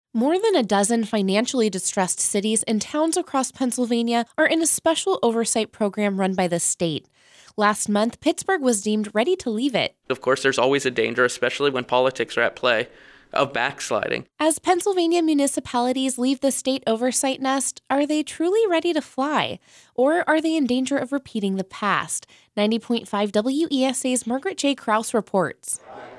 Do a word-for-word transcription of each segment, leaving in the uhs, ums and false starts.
More than a dozen financially distressed cities and towns across Pennsylvania are in a special oversight program run by the state. Last month, Pittsburgh was deemed ready to leave it. Of course, there's always a danger, especially when politics are at play, of backsliding. As Pennsylvania municipalities leave the state oversight nest, are they truly ready to fly? Or are they in danger of repeating the past? ninety point five W E S A's Margaret J. Krause reports.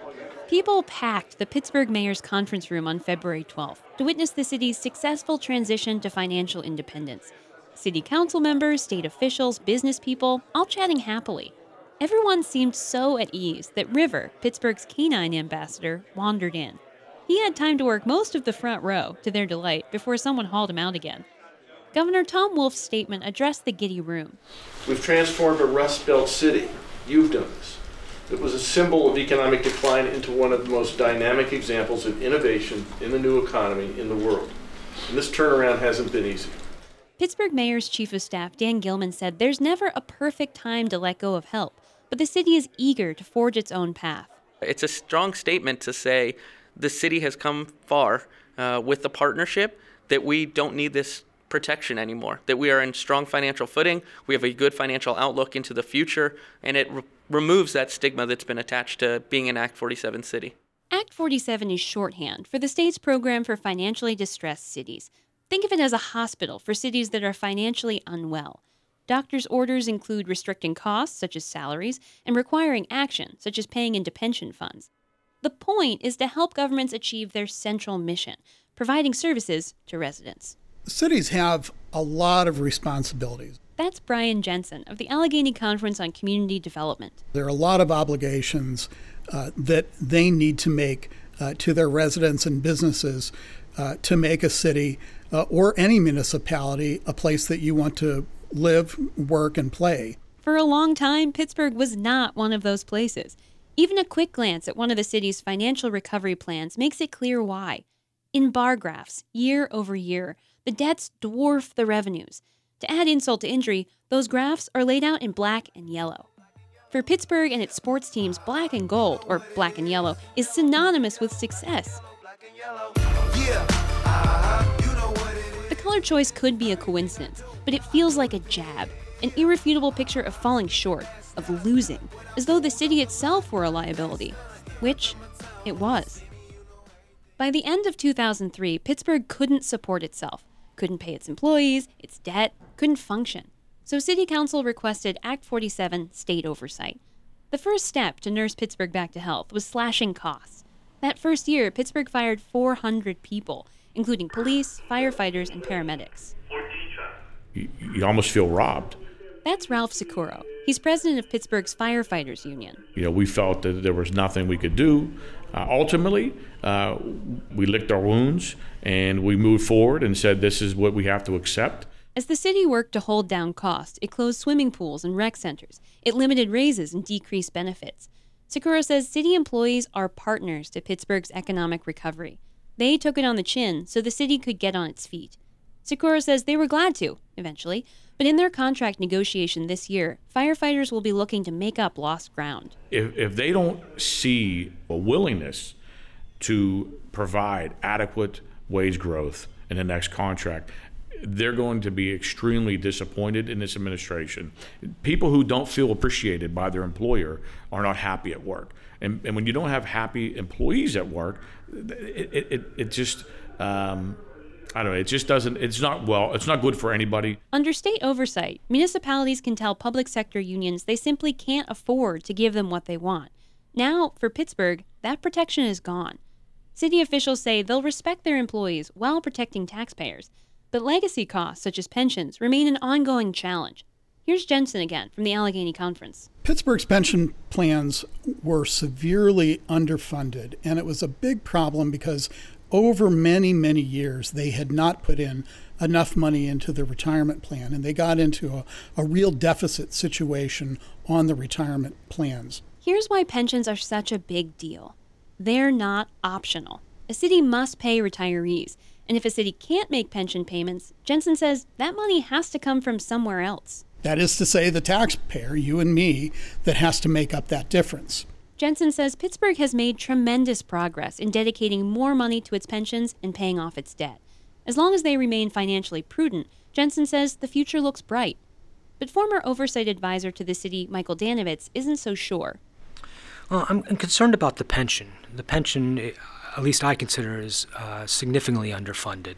People packed the Pittsburgh Mayor's conference room on February twelfth to witness the city's successful transition to financial independence. City council members, state officials, business people, all chatting happily. Everyone seemed so at ease that River, Pittsburgh's canine ambassador, wandered in. He had time to work most of the front row, to their delight, before someone hauled him out again. Governor Tom Wolf's statement addressed the giddy room. We've transformed a Rust Belt city. You've done this. It was a symbol of economic decline into one of the most dynamic examples of innovation in the new economy in the world. And this turnaround hasn't been easy. Pittsburgh Mayor's Chief of Staff, Dan Gilman, said there's never a perfect time to let go of help, but the city is eager to forge its own path. It's a strong statement to say the city has come far uh, with the partnership, that we don't need this protection anymore, that we are in strong financial footing, we have a good financial outlook into the future, and it re- removes that stigma that's been attached to being an Act forty-seven city. Act forty-seven is shorthand for the state's program for financially distressed cities. Think of it as a hospital for cities that are financially unwell. Doctors' orders include restricting costs, such as salaries, and requiring action, such as paying into pension funds. The point is to help governments achieve their central mission, providing services to residents. Cities have a lot of responsibilities. That's Brian Jensen of the Allegheny Conference on Community Development. There are a lot of obligations uh, that they need to make uh, to their residents and businesses uh, to make a city uh, or any municipality a place that you want to live, work, and play. For a long time, Pittsburgh was not one of those places. Even a quick glance at one of the city's financial recovery plans makes it clear why. In bar graphs, year over year, the debts dwarf the revenues. To add insult to injury, those graphs are laid out in black and yellow. For Pittsburgh and its sports teams, black and gold, or black and yellow, is synonymous with success. The color choice could be a coincidence, but it feels like a jab, an irrefutable picture of falling short, of losing, as though the city itself were a liability, which it was. By the end of two thousand three, Pittsburgh couldn't support itself, couldn't pay its employees, its debt, couldn't function. So City Council requested Act forty-seven state oversight. The first step to nurse Pittsburgh back to health was slashing costs. That first year, Pittsburgh fired four hundred people, including police, firefighters, and paramedics. You, you almost feel robbed. That's Ralph Sikoro. He's president of Pittsburgh's Firefighters Union. You know, we felt that there was nothing we could do. Uh, ultimately, uh, we licked our wounds and we moved forward and said this is what we have to accept. As the city worked to hold down costs, it closed swimming pools and rec centers. It limited raises and decreased benefits. Sikoro says city employees are partners to Pittsburgh's economic recovery. They took it on the chin so the city could get on its feet. Sikoro says they were glad to, eventually, but in their contract negotiation this year, firefighters will be looking to make up lost ground. If, if they don't see a willingness to provide adequate wage growth in the next contract, they're going to be extremely disappointed in this administration. People who don't feel appreciated by their employer are not happy at work. And, and when you don't have happy employees at work, it, it, it, it just... Um, I don't know, it just doesn't, it's not well, it's not good for anybody. Under state oversight, municipalities can tell public sector unions they simply can't afford to give them what they want. Now, for Pittsburgh, that protection is gone. City officials say they'll respect their employees while protecting taxpayers, but legacy costs, such as pensions, remain an ongoing challenge. Here's Jensen again from the Allegheny Conference. Pittsburgh's pension plans were severely underfunded, and it was a big problem because over many, many years, they had not put in enough money into the retirement plan, and they got into a, a real deficit situation on the retirement plans. Here's why pensions are such a big deal. They're not optional. A city must pay retirees, and if a city can't make pension payments, Jensen says that money has to come from somewhere else. That is to say, the taxpayer, you and me, that has to make up that difference. Jensen says Pittsburgh has made tremendous progress in dedicating more money to its pensions and paying off its debt. As long as they remain financially prudent, Jensen says the future looks bright. But former oversight advisor to the city, Michael Danovitz, isn't so sure. Well, I'm, I'm concerned about the pension. The pension, at least I consider, is uh, significantly underfunded.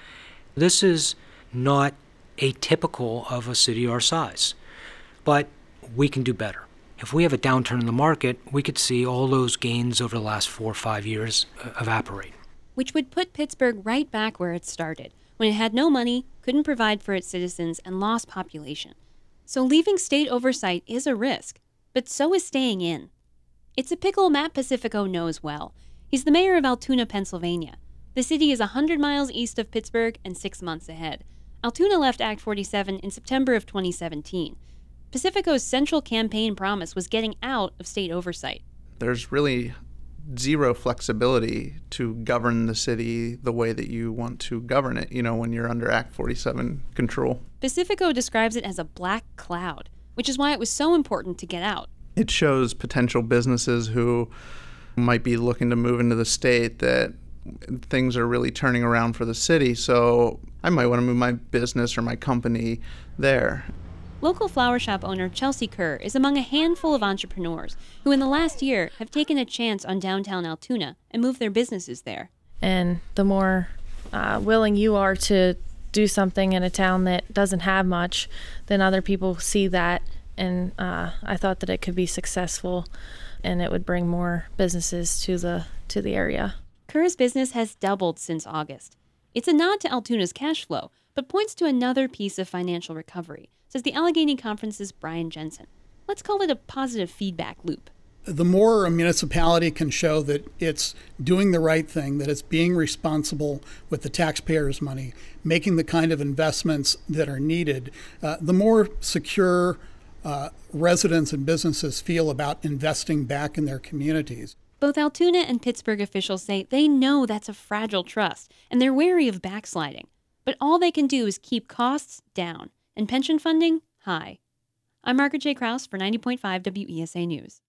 This is not atypical of a city our size, but we can do better. If we have a downturn in the market, we could see all those gains over the last four or five years uh, evaporate. Which would put Pittsburgh right back where it started, when it had no money, couldn't provide for its citizens, and lost population. So leaving state oversight is a risk, but so is staying in. It's a pickle Matt Pacifico knows well. He's the mayor of Altoona, Pennsylvania. The city is one hundred miles east of Pittsburgh and six months ahead. Altoona left Act forty-seven in September of twenty seventeen. Pacifico's central campaign promise was getting out of state oversight. There's really zero flexibility to govern the city the way that you want to govern it, you know, when you're under Act forty-seven control. Pacifico describes it as a black cloud, which is why it was so important to get out. It shows potential businesses who might be looking to move into the state that things are really turning around for the city, so I might want to move my business or my company there. Local flower shop owner Chelsea Kerr is among a handful of entrepreneurs who in the last year have taken a chance on downtown Altoona and moved their businesses there. And the more uh, willing you are to do something in a town that doesn't have much, then other people see that. And uh, I thought that it could be successful and it would bring more businesses to the to the area. Kerr's business has doubled since August. It's a nod to Altoona's cash flow, but points to another piece of financial recovery, says the Allegheny Conference's Brian Jensen. Let's call it a positive feedback loop. The more a municipality can show that it's doing the right thing, that it's being responsible with the taxpayers' money, making the kind of investments that are needed, uh, the more secure uh, residents and businesses feel about investing back in their communities. Both Altoona and Pittsburgh officials say they know that's a fragile trust, and they're wary of backsliding. But all they can do is keep costs down and pension funding high. I'm Margaret J. Krause for ninety point five W E S A News.